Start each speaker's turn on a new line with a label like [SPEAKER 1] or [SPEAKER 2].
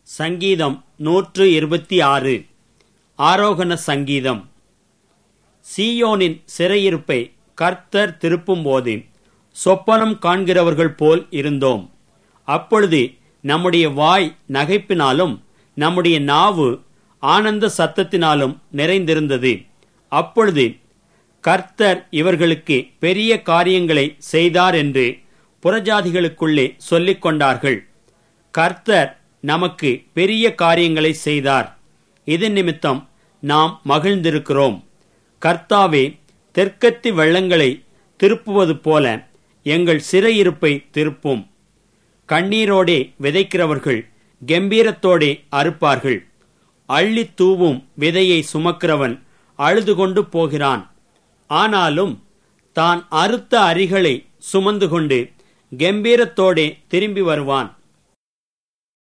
[SPEAKER 1] சங்கீதம் 126. ஆரோகண சங்கீதம். சீயோனின் சிறையிருப்பை கர்த்தர் திருப்பும்போது சொப்பனம் காண்கிறவர்கள் போல் இருந்தோம். அப்பொழுது நம்முடைய வாய் நகைப்பினாலும் நம்முடைய நாவு ஆனந்த சத்தத்தினாலும் நிறைந்திருந்தது. அப்பொழுது கர்த்தர் இவர்களுக்கு பெரிய காரியங்களை செய்தார் என்று புறஜாதிகளுக்குள்ளே சொல்லிக் கொண்டார்கள். கர்த்தர் நமக்கு பெரிய காரியங்களை செய்தார். இதன் நிமித்தம் நாம் மகிழ்ந்திருக்கிறோம். கர்த்தாவே, தெற்கத்தி வெள்ளங்களை திருப்புவது போல எங்கள் சிறையிருப்பை திருப்பும். கண்ணீரோடே விதைக்கிறவர்கள் கெம்பீரத்தோடே அறுப்பார்கள். அள்ளி தூவும் விதையை சுமக்கிறவன் அழுது கொண்டு போகிறான். ஆனாலும் தான் அறுத்த அரிகளை சுமந்து கொண்டு கெம்பீரத்தோடே திரும்பி வருவான்.